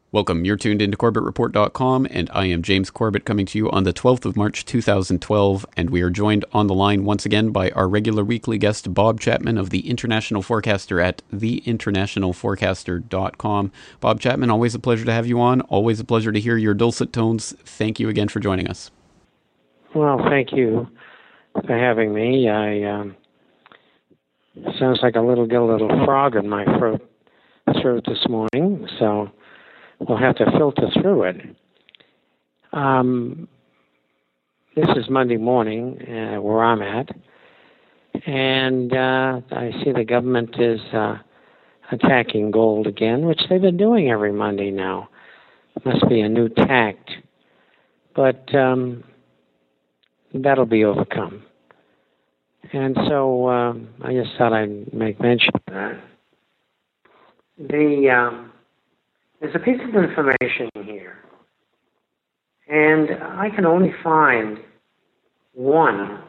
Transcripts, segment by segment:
Welcome. You're tuned into CorbettReport.com, and I am James Corbett coming to you on the 12th of March, 2012, and we are joined on the line once again by our regular weekly guest, Bob Chapman of the International Forecaster at theinternationalforecaster.com. Bob Chapman, always a pleasure to have you on. Always a pleasure to hear your dulcet tones. Thank you again for joining us. Well, thank you for having me. Sounds like a little frog in my throat this morning, so we'll have to filter through it. This is Monday morning where I'm at, and I see the government is attacking gold again, which they've been doing every Monday now. Must be a new tact, but that'll be overcome. And so I just thought I'd make mention of that. There's a piece of information here, and I can only find one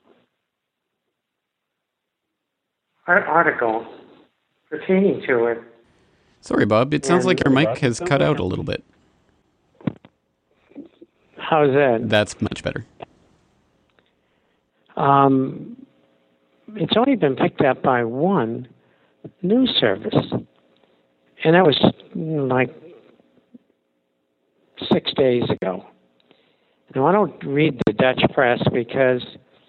article pertaining to it. Sorry, Bob. It sounds like your mic has cut out a little bit. How's that? That's much better. It's only been picked up by one news service. And that was like 6 days ago. Now, I don't read the Dutch press because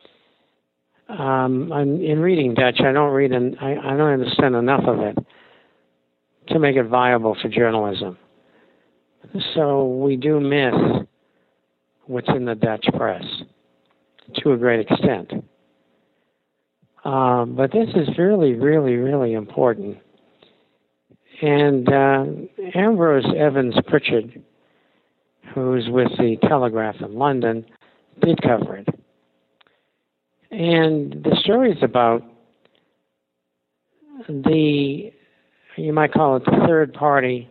in reading Dutch, I don't understand enough of it to make it viable for journalism. So we do miss what's in the Dutch press to a great extent. But this is really, really, really important. And Ambrose Evans Pritchard, who's with the Telegraph in London, did cover it. And the story is about you might call it the third party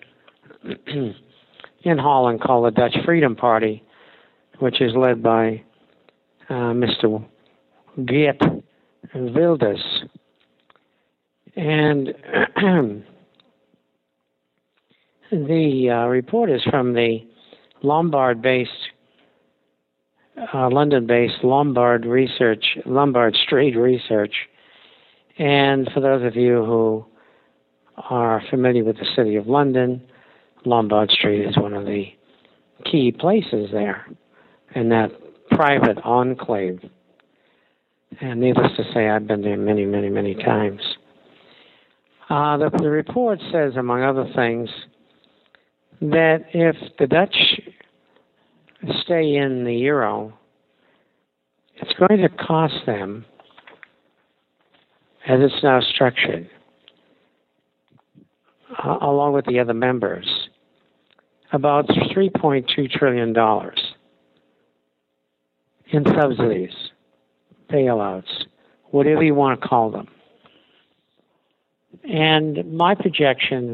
in Holland called the Dutch Freedom Party, which is led by Mr. Geert Wilders. And the report is from the Lombard-based, London-based Lombard Street Research. And for those of you who are familiar with the city of London, Lombard Street is one of the key places there in that private enclave. And needless to say, I've been there many, many, many times. The report says, among other things, that if the Dutch stay in the euro, it's going to cost them, as it's now structured, along with the other members, about $3.2 trillion in subsidies, bailouts, whatever you want to call them. And my projections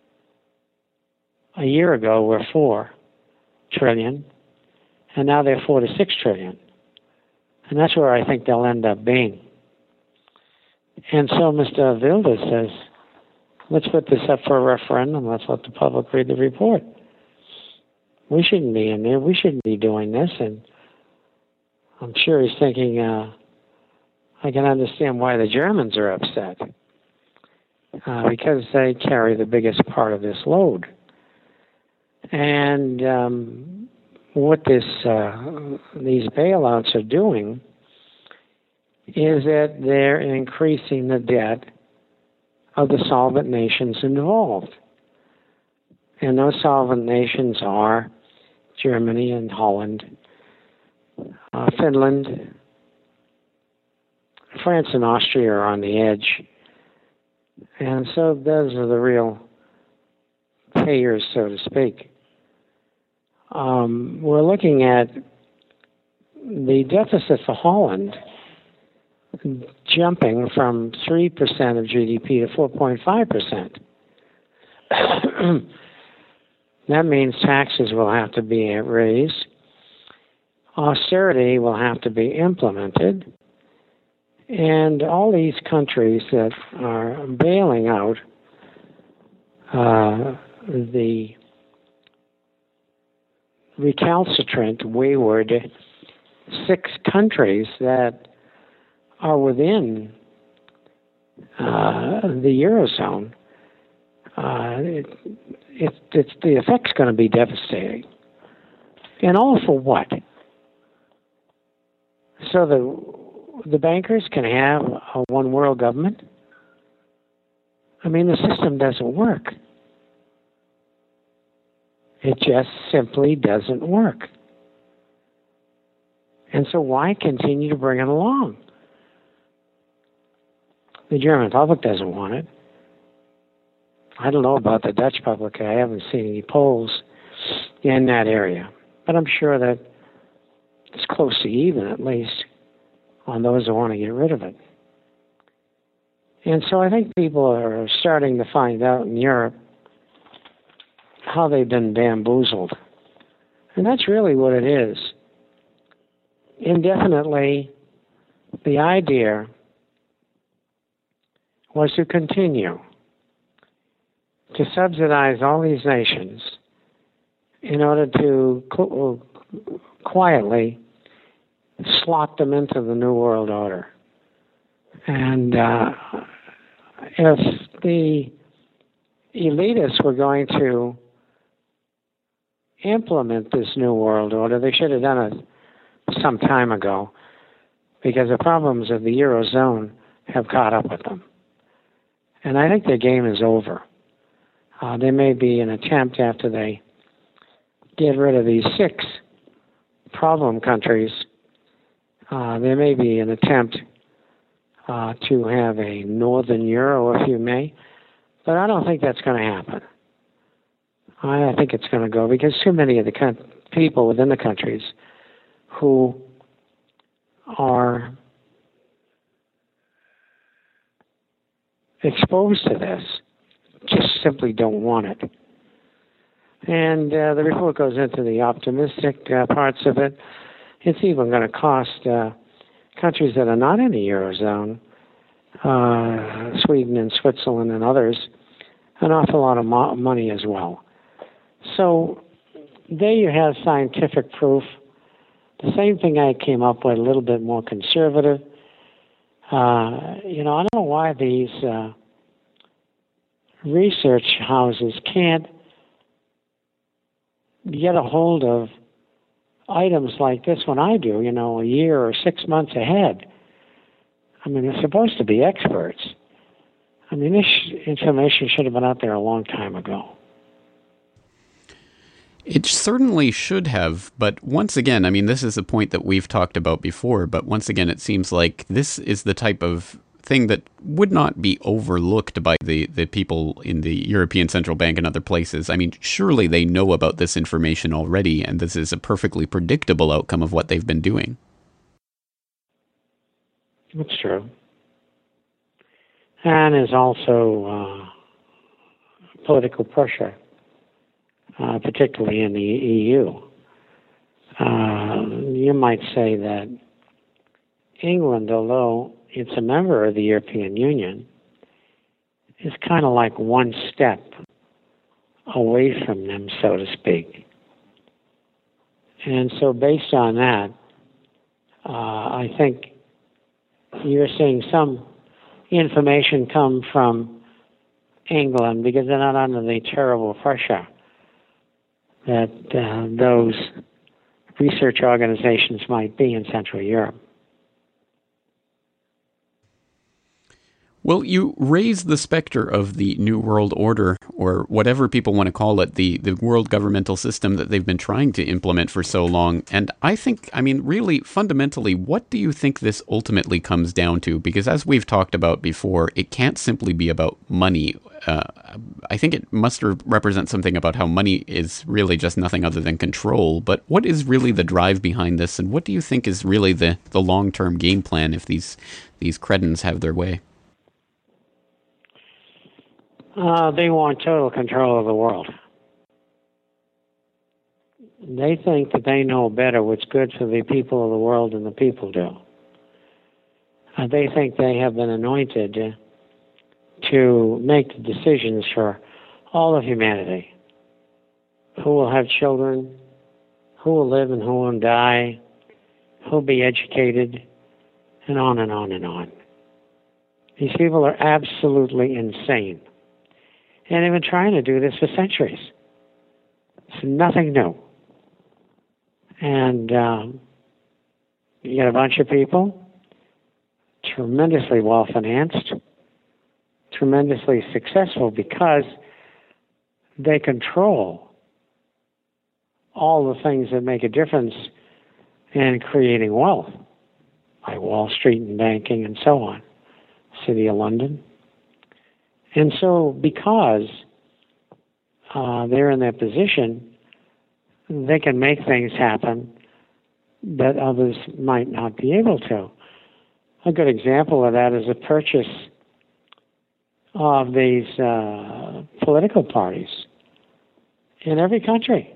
a year ago were $4 trillion, and now they're $4 to $6 trillion. And that's where I think they'll end up being. And so Mr. Wilders says, let's put this up for a referendum. Let's let the public read the report. We shouldn't be in there. We shouldn't be doing this. And I'm sure he's thinking, I can understand why the Germans are upset, because they carry the biggest part of this load. And what these bailouts are doing is that they're increasing the debt of the solvent nations involved. And those solvent nations are Germany and Holland, Finland, France and Austria are on the edge. And so those are the real payers, so to speak. We're looking at the deficit for Holland jumping from 3% of GDP to 4.5%. That means taxes will have to be raised. Austerity will have to be implemented. And all these countries that are bailing out the recalcitrant, wayward 6 countries that are within the Eurozone, the effect's going to be devastating. And all for what? So the bankers can have a one world government? I mean, the system doesn't work. It just simply doesn't work. And so why continue to bring it along? The German public doesn't want it. I don't know about the Dutch public. I haven't seen any polls in that area. But I'm sure that it's close to even, at least, on those who want to get rid of it. And so I think people are starting to find out in Europe how they've been bamboozled. And that's really what it is. Indefinitely, the idea was to continue to subsidize all these nations in order to quietly slot them into the New World Order. And if the elitists were going to implement this New World Order, they should have done it some time ago, because the problems of the Eurozone have caught up with them. And I think their game is over. There may be an attempt after they get rid of these 6 problem countries. There may be an attempt to have a Northern Euro, if you may, but I don't think that's going to happen. I think it's going to go because too many of the people within the countries who are exposed to this just simply don't want it. And the report goes into the optimistic parts of it. It's even going to cost countries that are not in the Eurozone, Sweden and Switzerland and others, an awful lot of money as well. So there you have scientific proof. The same thing I came up with, a little bit more conservative. I don't know why these research houses can't get a hold of items like this when I do, a year or 6 months ahead. I mean, they're supposed to be experts. I mean, this information should have been out there a long time ago. It certainly should have, but once again, I mean, this is a point that we've talked about before, but once again, it seems like this is the type of thing that would not be overlooked by the people in the European Central Bank and other places. I mean, surely they know about this information already, and this is a perfectly predictable outcome of what they've been doing. That's true. And there's also political pressure, particularly in the EU. You might say that England, although it's a member of the European Union, is kind of like one step away from them, so to speak. And so based on that, I think you're seeing some information come from England because they're not under the terrible pressure that those research organizations might be in Central Europe. Well, you raise the specter of the New World Order, or whatever people want to call it, the world governmental system that they've been trying to implement for so long. And I think, I mean, really, fundamentally, what do you think this ultimately comes down to? Because as we've talked about before, it can't simply be about money. I think it must represent something about how money is really just nothing other than control. But what is really the drive behind this? And what do you think is really the long-term game plan if these cretins have their way? They want total control of the world. They think that they know better what's good for the people of the world than the people do. They think they have been anointed to make the decisions for all of humanity. Who will have children, who will live and who will die, who will be educated, and on and on and on. These people are absolutely insane. And they've been trying to do this for centuries. It's nothing new. And you get a bunch of people, tremendously well-financed, tremendously successful because they control all the things that make a difference in creating wealth, like Wall Street and banking and so on, City of London. And so because they're in that position, they can make things happen that others might not be able to. A good example of that is the purchase of these political parties in every country.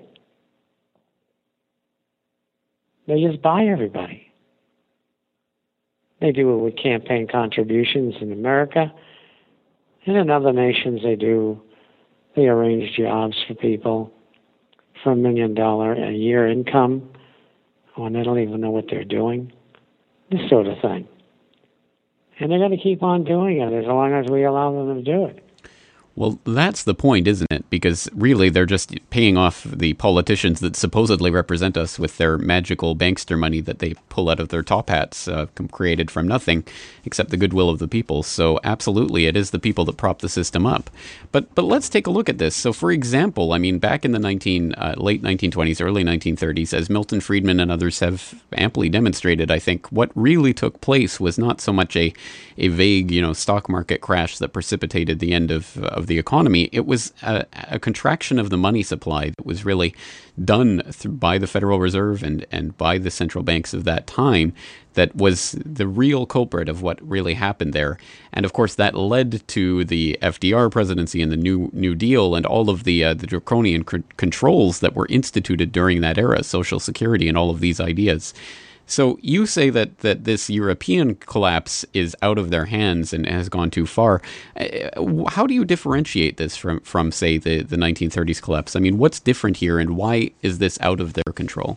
They just buy everybody. They do it with campaign contributions in America. And in other nations, they arrange jobs for people for $1 million a year income when they don't even know what they're doing. This sort of thing. And they're going to keep on doing it as long as we allow them to do it. Well, that's the point, isn't it? Because really they're just paying off the politicians that supposedly represent us with their magical bankster money that they pull out of their top hats, created from nothing except the goodwill of the people. So absolutely, it is the people that prop the system up. But let's take a look at this. So for example, I mean, back in the late 1920s, early 1930s, as Milton Friedman and others have amply demonstrated, I think what really took place was not so much a vague, stock market crash that precipitated the end of the economy. It was a contraction of the money supply that was really done by the Federal Reserve and by the central banks of that time that was the real culprit of what really happened there. And of course, that led to the FDR presidency and the New Deal and all of the draconian controls that were instituted during that era, Social Security and all of these ideas. So you say that this European collapse is out of their hands and has gone too far. How do you differentiate this from say, the 1930s collapse? I mean, what's different here, and why is this out of their control?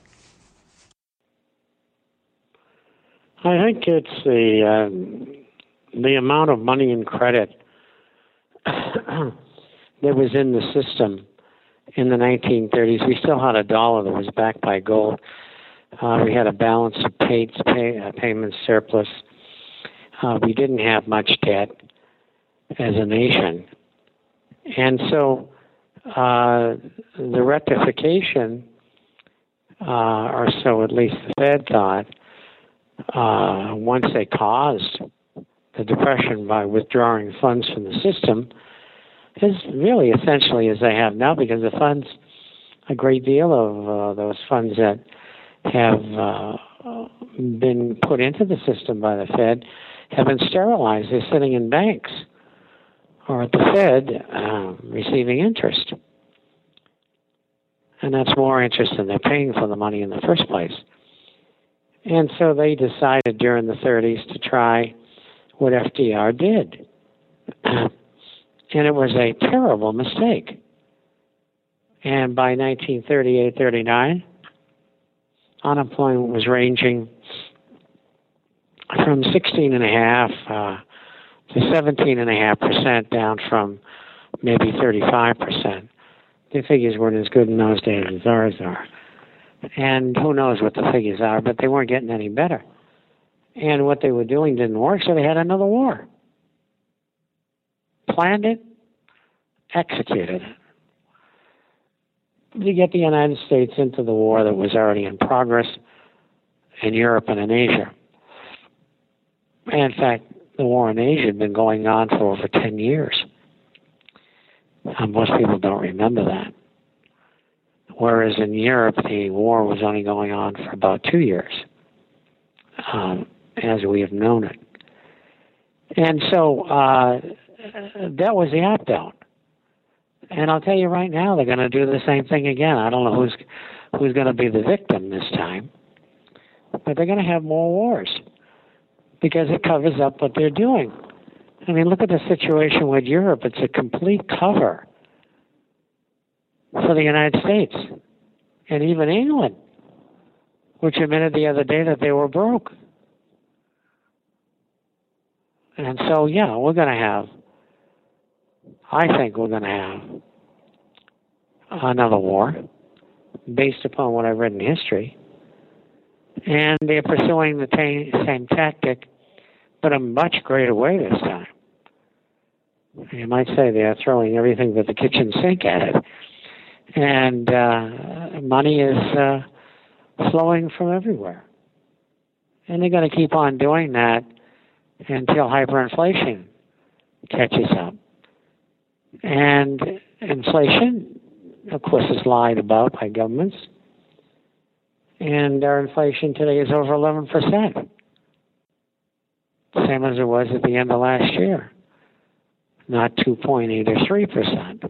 I think it's the amount of money and credit that was in the system in the 1930s. We still had a dollar that was backed by gold. We had a balance of payment surplus. We didn't have much debt as a nation. And so the rectification, or so at least the Fed thought, once they caused the depression by withdrawing funds from the system, is really essentially as they have now, because the funds, a great deal of those funds that have been put into the system by the Fed have been sterilized. They're sitting in banks or at the Fed receiving interest. And that's more interest than they're paying for the money in the first place. And so they decided during the 30s to try what FDR did. And it was a terrible mistake. And by 1938-39, unemployment was ranging from 16.5% to 17.5%, down from maybe 35%. The figures weren't as good in those days as ours are. And who knows what the figures are, but they weren't getting any better. And what they were doing didn't work, so they had another war. Planned it, executed it. To get the United States into the war that was already in progress in Europe and in Asia. And in fact, the war in Asia had been going on for over 10 years. Most people don't remember that. Whereas in Europe, the war was only going on for about 2 years, as we have known it. And so that was the opt-out. And I'll tell you right now, they're going to do the same thing again. I don't know who's going to be the victim this time, but they're going to have more wars because it covers up what they're doing. I mean, look at the situation with Europe. It's a complete cover for the United States and even England. which admitted the other day that they were broke. And so, yeah, I think we're going to have another war based upon what I've read in history. And they're pursuing the same tactic, but a much greater way this time. You might say they're throwing everything but the kitchen sink at it. And money is flowing from everywhere. And they're going to keep on doing that until hyperinflation catches up. And inflation, of course, is lied about by governments. And our inflation today is over 11%. Same as it was at the end of last year. Not 2.8 or 3%.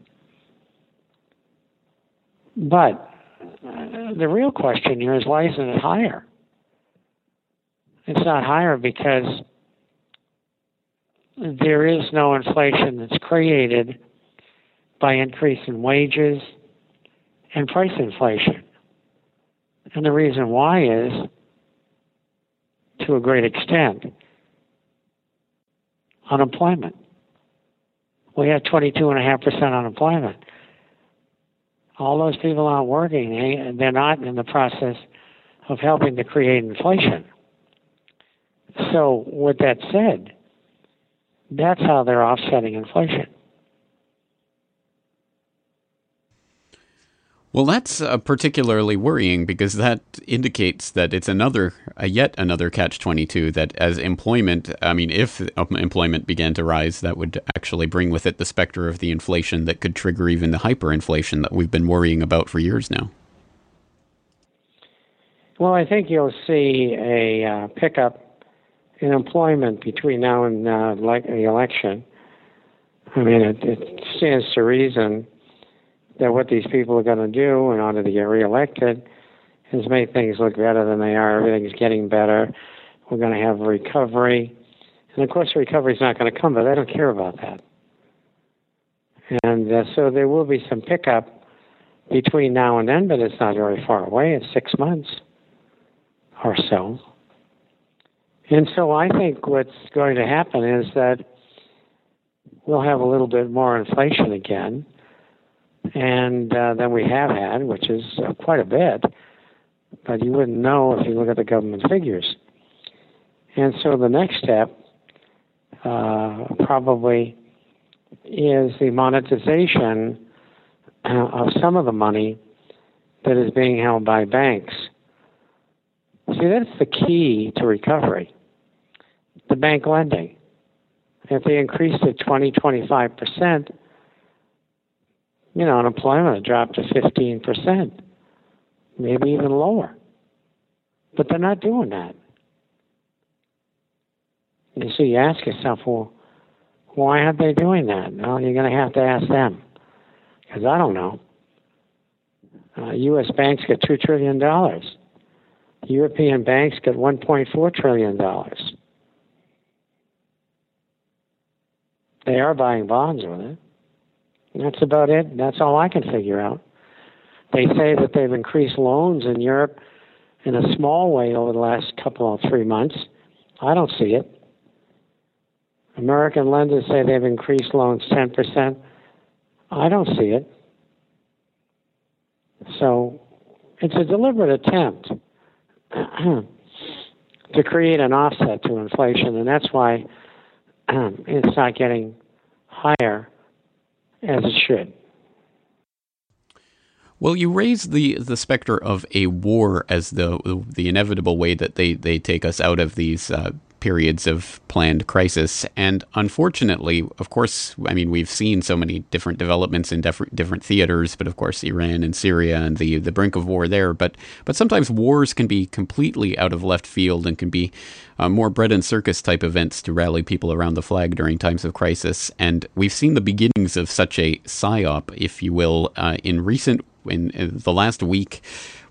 But the real question here is, why isn't it higher? It's not higher because there is no inflation that's created by increase in wages and price inflation. And the reason why is, to a great extent, unemployment. We have 22.5% unemployment. All those people aren't working. They're not in the process of helping to create inflation. So with that said, that's how they're offsetting inflation. Well, that's particularly worrying because that indicates that it's yet another catch-22, that as employment, if employment began to rise, that would actually bring with it the specter of the inflation that could trigger even the hyperinflation that we've been worrying about for years now. Well, I think you'll see a pickup in employment between now and the election. It stands to reason that what these people are going to do in order to get reelected is make things look better than they are. Everything's getting better. We're going to have a recovery. And, of course, the recovery is not going to come, but they don't care about that. And so there will be some pickup between now and then, but it's not very far away. It's 6 months or so. And so I think what's going to happen is that we'll have a little bit more inflation again, and than we have had, which is quite a bit, but you wouldn't know if you look at the government figures. And so the next step probably is the monetization of some of the money that is being held by banks. See, that's the key to recovery, the bank lending. If they increased it 20-25%, unemployment would drop to 15%, maybe even lower. But they're not doing that. And so you ask yourself, well, why aren't they doing that? Well, you're going to have to ask them, because I don't know. U.S. banks get $2 trillion. European banks get $1.4 trillion. They are buying bonds with it. That's about it. That's all I can figure out. They say that they've increased loans in Europe in a small way over the last 3 months. I don't see it. American lenders say they've increased loans 10%. I don't see it. So it's a deliberate attempt to create an offset to inflation, and that's why it's not getting higher as it should. Well, you raise the specter of a war as the inevitable way that they take us out of these periods of planned crisis. And unfortunately, of course, we've seen so many different developments in different theaters, but of course, Iran and Syria and the brink of war there. But sometimes wars can be completely out of left field and can be more bread and circus type events to rally people around the flag during times of crisis. And we've seen the beginnings of such a psyop, if you will, in the last week,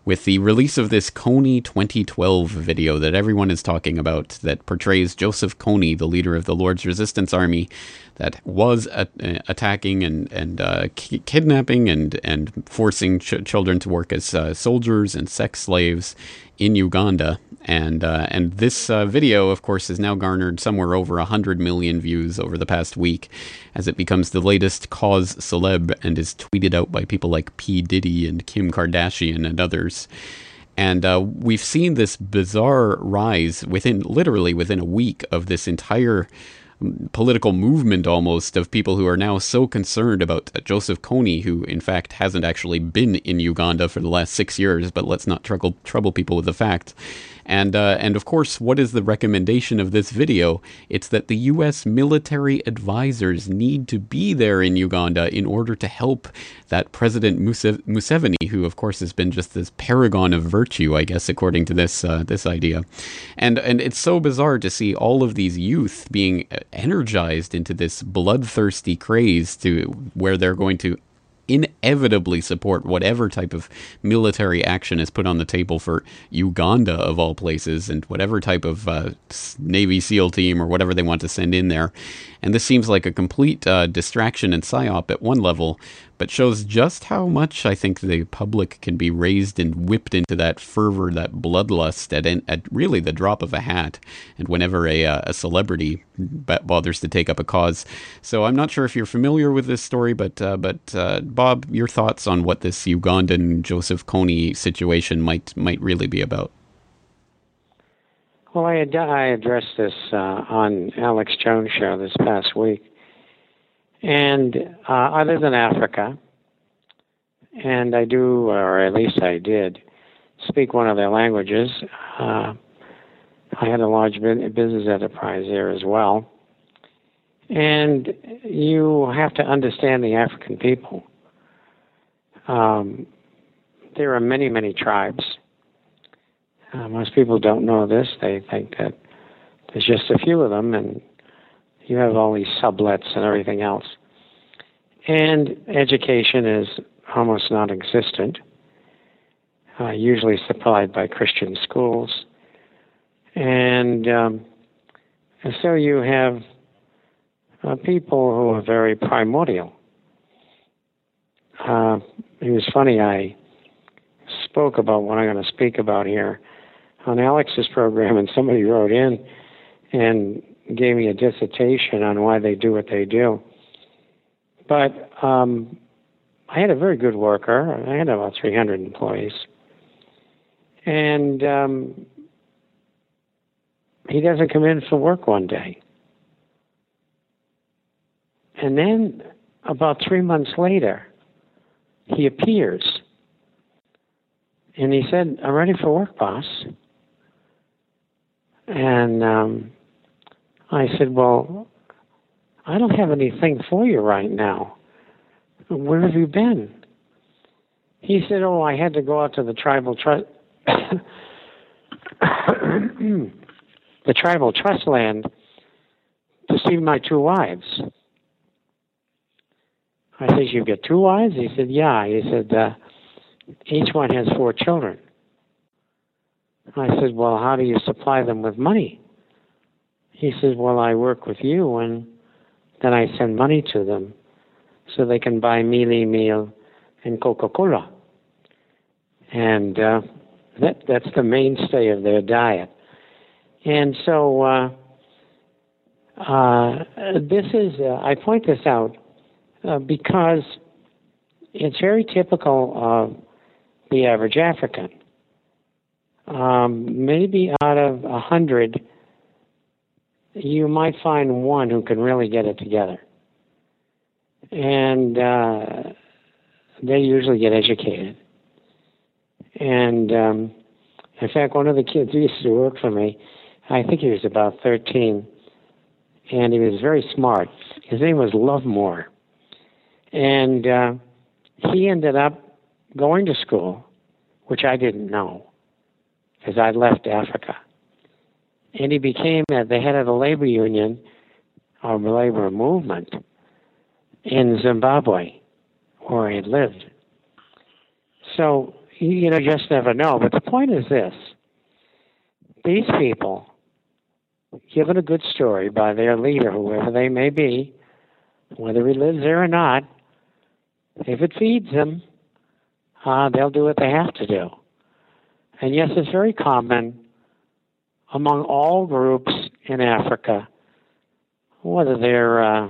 with the release of this Kony 2012 video that everyone is talking about, that portrays Joseph Kony, the leader of the Lord's Resistance Army, that was attacking and kidnapping and forcing children to work as soldiers and sex slaves in Uganda. And this video, of course, has now garnered somewhere over 100 million views over the past week, as it becomes the latest cause celeb and is tweeted out by people like P. Diddy and Kim Kardashian and others. And we've seen this bizarre rise literally within a week of this entire political movement almost of people who are now so concerned about Joseph Kony, who in fact hasn't actually been in Uganda for the last 6 years, but let's not trouble people with the fact. And of course, what is the recommendation of this video? It's that the U.S. military advisors need to be there in Uganda in order to help that President Museveni, who of course has been just this paragon of virtue, I guess, according to this idea. And it's so bizarre to see all of these youth being energized into this bloodthirsty craze to where they're going to inevitably support whatever type of military action is put on the table for Uganda, of all places, and whatever type of Navy SEAL team or whatever they want to send in there. And this seems like a complete distraction and psyop at one level, but shows just how much I think the public can be raised and whipped into that fervor, that bloodlust at really the drop of a hat, and whenever a celebrity bothers to take up a cause. So I'm not sure if you're familiar with this story, but Bob, your thoughts on what this Ugandan Joseph Kony situation might really be about? Well, I addressed this on Alex Jones' show this past week. And other than Africa, and I do, or at least I did, speak one of their languages. I had a large business enterprise there as well. And you have to understand the African people. There are many, many tribes. Most people don't know this. They think that there's just a few of them, and you have all these sublets and everything else. And education is almost non-existent, usually supplied by Christian schools. And so you have people who are very primordial. It was funny, I spoke about what I'm going to speak about here on Alex's program, and somebody wrote in and gave me a dissertation on why they do what they do. But I had a very good worker. I had about 300 employees. And he doesn't come in for work one day. And then about 3 months later, he appears. And he said, "I'm ready for work, boss." And I said, "Well, I don't have anything for you right now. Where have you been?" He said, "Oh, I had to go out to the tribal trust, the tribal trust land to see my 2 wives." I said, "You get 2 wives?" He said, "Yeah." He said, "Each one has 4 children." I said, "Well, how do you supply them with money?" He said, "Well, I work with you, and then I send money to them so they can buy meal and Coca-Cola." And that's the mainstay of their diet. And so this is, I point this out because it's very typical of the average African. Maybe out of 100, you might find one who can really get it together. And they usually get educated. And in fact, one of the kids who used to work for me, I think he was about 13, and he was very smart. His name was Lovemore. And he ended up going to school, which I didn't know, because I'd left Africa. And he became the head of the labor union, or labor movement, in Zimbabwe, where he lived. So just never know. But the point is this. These people, given a good story by their leader, whoever they may be, whether he lives there or not, if it feeds them, they'll do what they have to do. And yes, it's very common among all groups in Africa, whether they're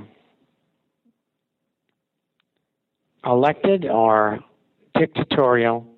elected or dictatorial,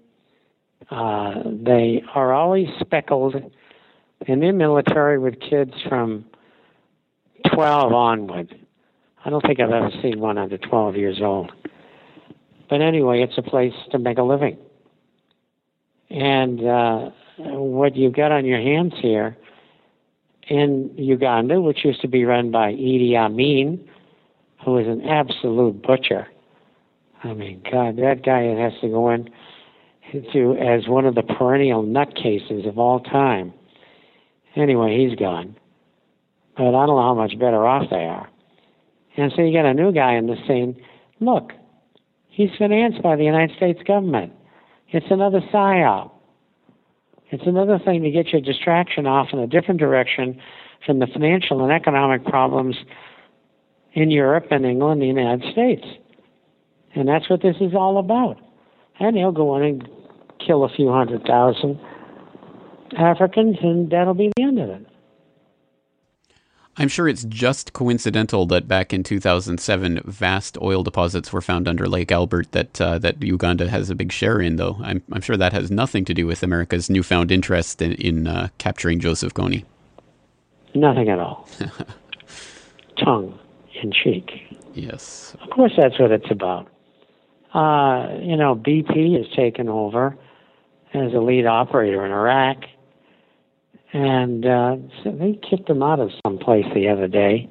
they are always speckled in their military with kids from 12 onward. I don't think I've ever seen one under 12 years old. But anyway, it's a place to make a living. And what you've got on your hands here in Uganda, which used to be run by Idi Amin, who is an absolute butcher. I mean, God, that guy has to go in as one of the perennial nutcases of all time. Anyway, he's gone. But I don't know how much better off they are. And so you got a new guy in the scene. Look, he's financed by the United States government. It's another psyop. It's another thing to get your distraction off in a different direction from the financial and economic problems in Europe and England and the United States. And that's what this is all about. And he'll go in and kill a few 100,000 Africans, and that'll be the end of it. I'm sure it's just coincidental that back in 2007, vast oil deposits were found under Lake Albert that Uganda has a big share in, though. I'm sure that has nothing to do with America's newfound interest in capturing Joseph Kony. Nothing at all. Tongue in cheek. Yes. Of course, that's what it's about. BP has taken over as a lead operator in Iraq. And so they kicked him out of some place the other day.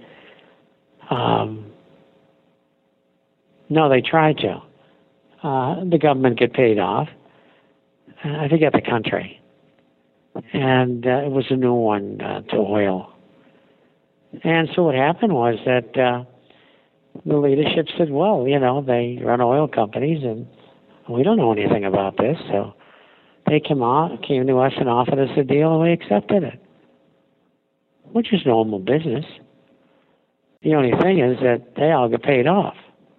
No, they tried to. The government get paid off. I forget the country. And it was a new one to oil. And so what happened was that the leadership said, well, they run oil companies and we don't know anything about this, so they came to us and offered us a deal, and we accepted it, which is normal business. The only thing is that they all get paid off.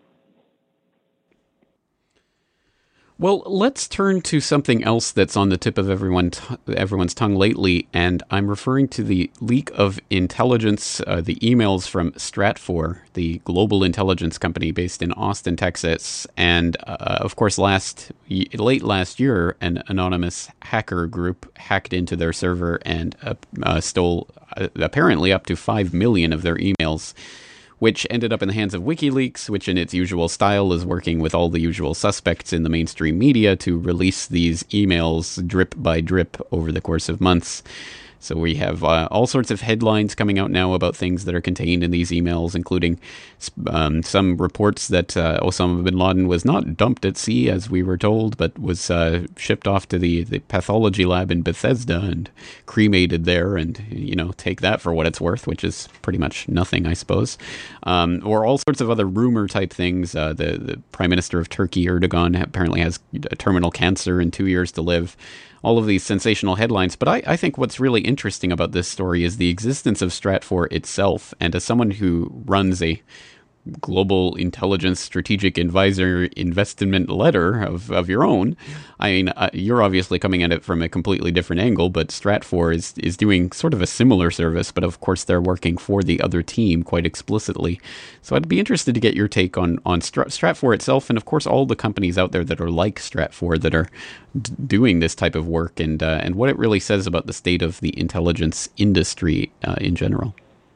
Well, let's turn to something else that's on the tip of everyone's tongue lately, and I'm referring to the leak of intelligence, the emails from Stratfor, the global intelligence company based in Austin, Texas. And, of course, late last year, an anonymous hacker group hacked into their server and stole apparently up to 5 million of their emails, which ended up in the hands of WikiLeaks, which in its usual style is working with all the usual suspects in the mainstream media to release these emails drip by drip over the course of months. So we have all sorts of headlines coming out now about things that are contained in these emails, including some reports that Osama bin Laden was not dumped at sea, as we were told, but was shipped off to the pathology lab in Bethesda and cremated there, and, take that for what it's worth, which is pretty much nothing, I suppose. Or all sorts of other rumor-type things. The Prime Minister of Turkey, Erdogan, apparently has terminal cancer and 2 years to live. All of these sensational headlines. But I think what's really interesting about this story is the existence of Stratfor itself. And as someone who runs a global intelligence strategic advisor investment letter of your own, I mean, you're obviously coming at it from a completely different angle, but Stratfor is doing sort of a similar service, but of course they're working for the other team quite explicitly. So I'd be interested to get your take on Stratfor itself, and of course all the companies out there that are like Stratfor that are doing this type of work, and what it really says about the state of the intelligence industry in general.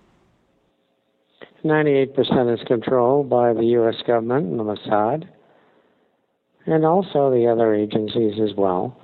98% is controlled by the U.S. government and the Mossad, and also the other agencies as well,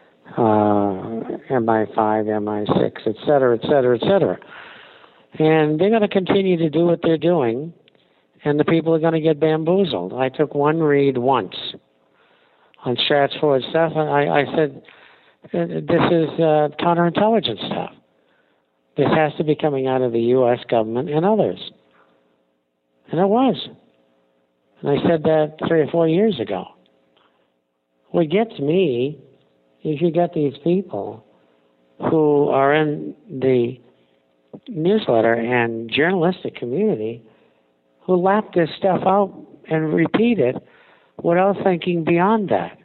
MI5, MI6, et cetera, et cetera, et cetera. And they're going to continue to do what they're doing, and the people are going to get bamboozled. I took one read once on Stratfor stuff, and I said, this is counterintelligence stuff. This has to be coming out of the U.S. government and others. And it was. And I said that 3 or 4 years ago. What gets me is you get these people who are in the newsletter and journalistic community who lap this stuff out and repeat it without thinking beyond that.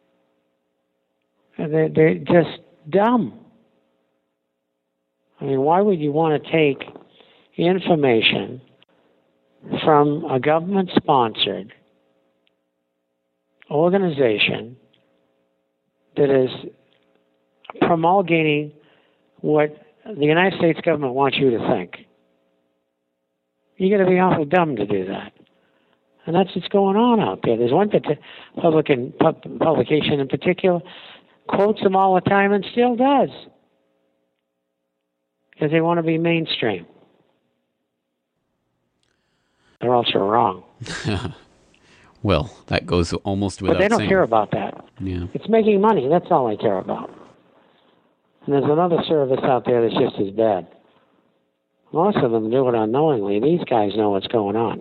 And they're just dumb. I mean, why would you want to take information from a government-sponsored organization that is promulgating what the United States government wants you to think? You got to be awfully dumb to do that. And that's what's going on out there. There's one publication in particular quotes them all the time and still does, because they want to be mainstream. They're also wrong. Well, that goes almost without saying. But they don't care about that. Yeah. It's making money. That's all they care about. And there's another service out there that's just as bad. Most of them do it unknowingly. These guys know what's going on.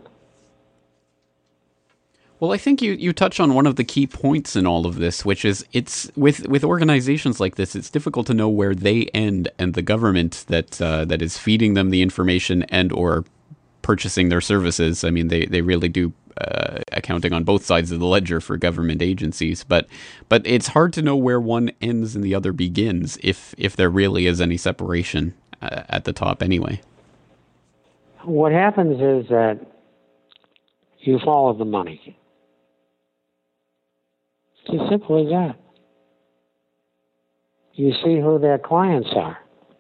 Well, I think you touch on one of the key points in all of this, which is it's with organizations like this, it's difficult to know where they end and the government that is feeding them the information and or purchasing their services. I mean, they really do accounting on both sides of the ledger for government agencies, but it's hard to know where one ends and the other begins if there really is any separation at the top anyway. What happens is that you follow the money. It's as simple as that. You see who their clients are.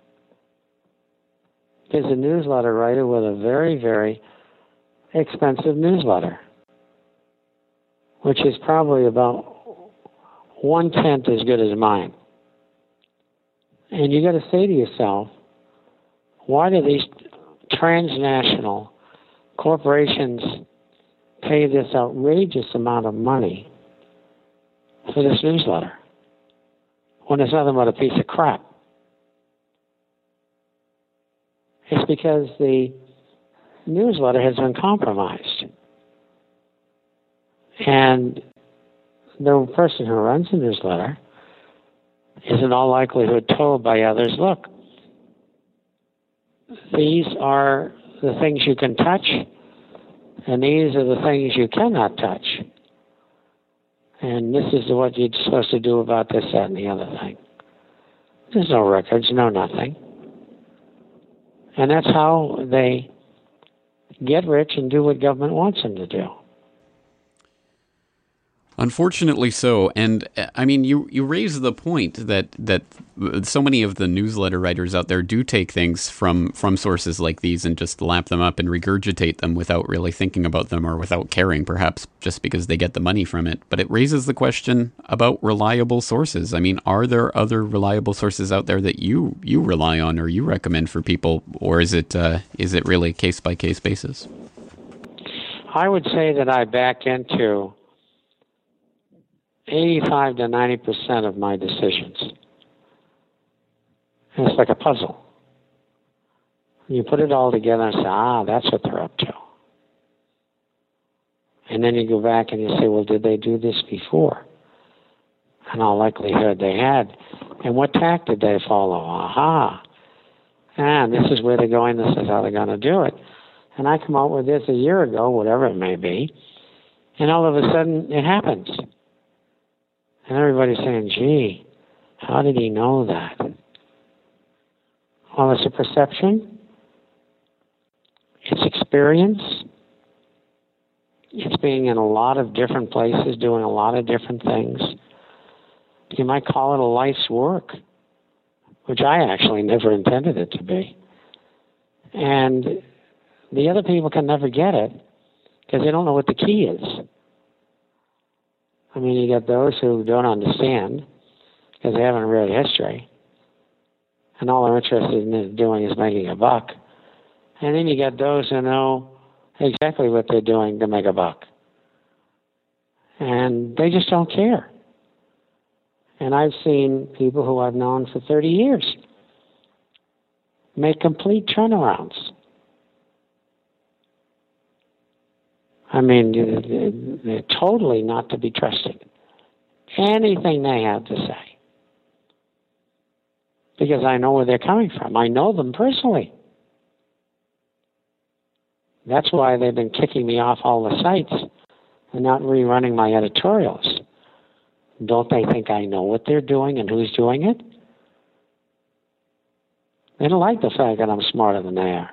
There's a newsletter writer with a very, very expensive newsletter, which is probably about 1/10 as good as mine. And you got to say to yourself, why do these transnational corporations pay this outrageous amount of money for this newsletter when it's nothing but a piece of crap? It's because the newsletter has been compromised. And the person who runs the newsletter is in all likelihood told by others, look, these are the things you can touch, and these are the things you cannot touch. And this is what you're supposed to do about this, that, and the other thing. There's no records, no nothing. And that's how they get rich and do what government wants them to do. Unfortunately so. And I mean, you raise the point that so many of the newsletter writers out there do take things from sources like these and just lap them up and regurgitate them without really thinking about them or without caring, perhaps just because they get the money from it. But it raises the question about reliable sources. I mean, are there other reliable sources out there that you rely on or you recommend for people, or is it really case-by-case basis? I would say that I back into 85 to 90% of my decisions. And it's like a puzzle. You put it all together and say, that's what they're up to. And then you go back and you say, well, did they do this before? In all likelihood they had. And what tack did they follow? And this is where they're going, this is how they're going to do it. And I come out with this a year ago, whatever it may be, and all of a sudden it happens. And everybody's saying, gee, how did he know that? Well, it's a perception. It's experience. It's being in a lot of different places, doing a lot of different things. You might call it a life's work, which I actually never intended it to be. And the other people can never get it because they don't know what the key is. I mean, you get those who don't understand because they haven't read history, and all they're interested in doing is making a buck. And then you get those who know exactly what they're doing to make a buck, and they just don't care. And I've seen people who I've known for 30 years make complete turnarounds. I mean, they're totally not to be trusted. Anything they have to say. because I know where they're coming from. I know them personally. That's why they've been kicking me off all the sites and not rerunning my editorials. Don't they think I know what they're doing and who's doing it? They don't like the fact that I'm smarter than they are.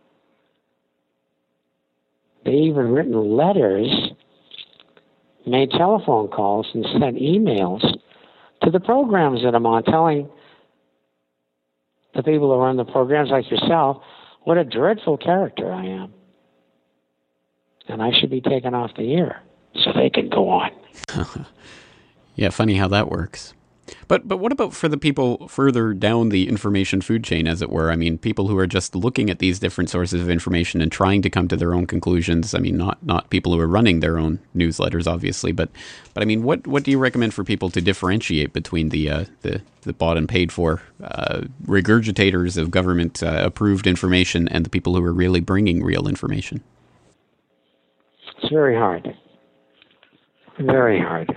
They even written letters, made telephone calls, and sent emails to the programs that I'm on, telling the people who run the programs like yourself what a dreadful character I am. And I should be taken off the air so they can go on. Yeah, funny how that works. But what about for the people further down the information food chain, as it were? I mean, people who are just looking at these different sources of information and trying to come to their own conclusions. I mean, not people who are running their own newsletters, obviously, but I mean, what do you recommend for people to differentiate between the bought and paid for regurgitators of government approved information and the people who are really bringing real information? It's very hard. Very hard.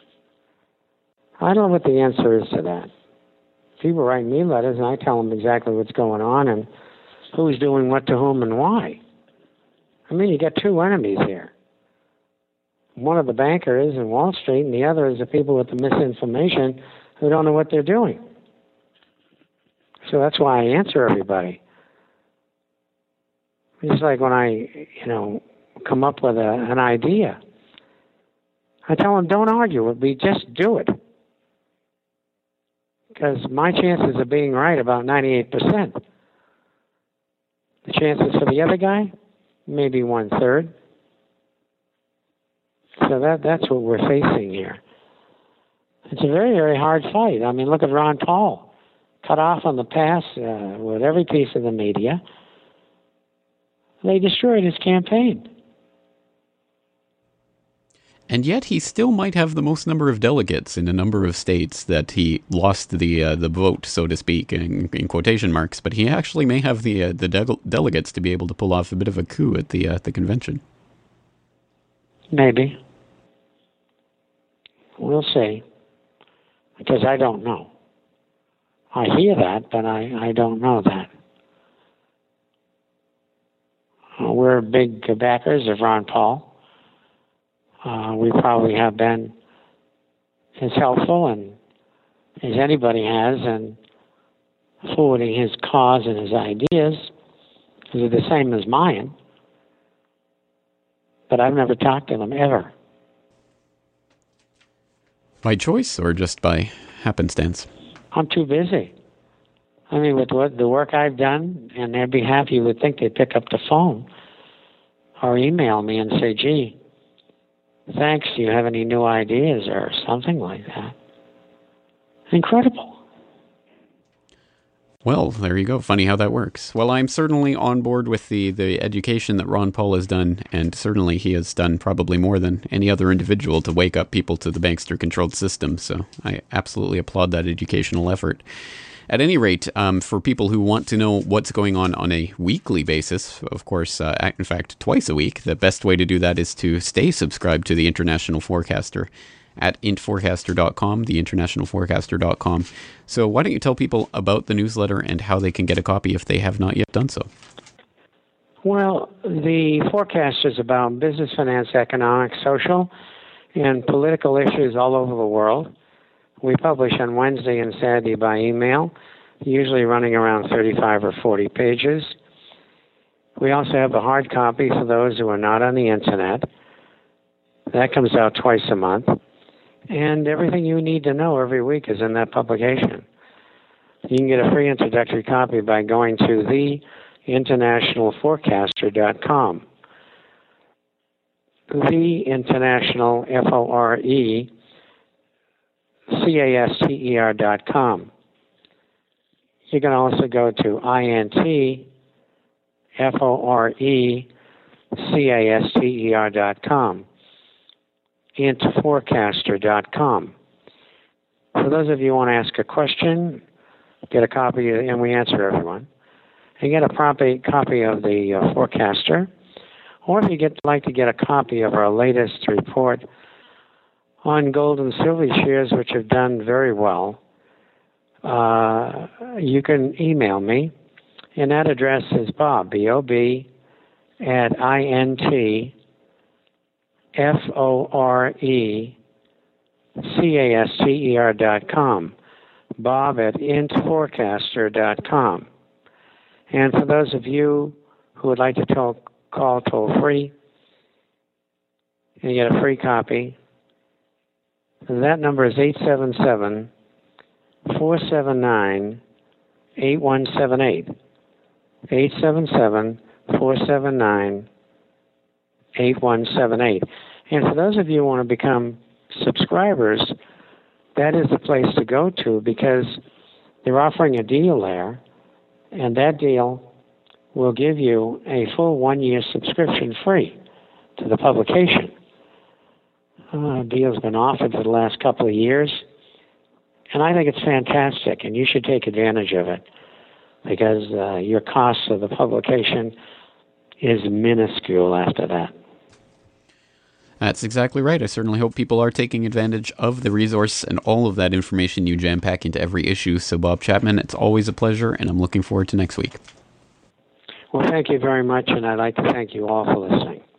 I don't know what the answer is to that. People write me letters, and I tell them exactly what's going on and who's doing what to whom and why. I mean, you got two enemies here. One of the bankers in Wall Street, and the other is the people with the misinformation who don't know what they're doing. So that's why I answer everybody. It's like when I, come up with an idea. I tell them, don't argue with me, just do it. Because my chances of being right about 98%. The chances for the other guy, maybe 1/3. So that's what we're facing here. It's a very, very hard fight. I mean, look at Ron Paul. Cut off on the pass with every piece of the media. They destroyed his campaign. And yet he still might have the most number of delegates in a number of states that he lost the vote, so to speak, in quotation marks. But he actually may have the delegates to be able to pull off a bit of a coup at the convention. Maybe. We'll see. Because I don't know. I hear that, but I don't know that. We're big backers of Ron Paul. We probably have been as helpful and as anybody has in forwarding his cause and his ideas, because they're the same as mine. But I've never talked to them ever. By choice or just by happenstance? I'm too busy. I mean, with the work I've done on their behalf, you would think they'd pick up the phone or email me and say, gee, thanks, do you have any new ideas or something like that? Incredible. Well, there you go. Funny how that works. Well, I'm certainly on board with the education that Ron Paul has done, and certainly he has done probably more than any other individual to wake up people to the bankster-controlled system, so I absolutely applaud that educational effort. At any rate, for people who want to know what's going on a weekly basis, of course, in fact, twice a week, the best way to do that is to stay subscribed to the International Forecaster at intforecaster.com, theinternationalforecaster.com. So why don't you tell people about the newsletter and how they can get a copy if they have not yet done so? Well, the forecast is about business, finance, economic, social, and political issues all over the world. We publish on Wednesday and Saturday by email, usually running around 35 or 40 pages. We also have the hard copy for those who are not on the internet. That comes out twice a month. And everything you need to know every week is in that publication. You can get a free introductory copy by going to theinternationalforecaster.com. The International, FORECASTER.com. You can also go to INTFORECASTER.com. Intforecaster.com. For those of you who want to ask a question, get a copy, and we answer everyone, and get a copy of the forecaster, or if you'd like to get a copy of our latest report on gold and silver shares, which have done very well, you can email me, and that address is Bob, B-O-B, at INTFORECASTER.com, Bob at intforecaster.com. And for those of you who would like to call toll-free and get a free copy, that number is 877-479-8178. 877-479-8178. And for those of you who want to become subscribers, that is the place to go to, because they're offering a deal there, and that deal will give you a full 1-year subscription free to the publication. Deal's been offered for the last couple of years, and I think it's fantastic, and you should take advantage of it, because your cost of the publication is minuscule after that. That's exactly right. I certainly hope people are taking advantage of the resource and all of that information you jam-pack into every issue. So, Bob Chapman, it's always a pleasure, and I'm looking forward to next week. Well, thank you very much, and I'd like to thank you all for listening.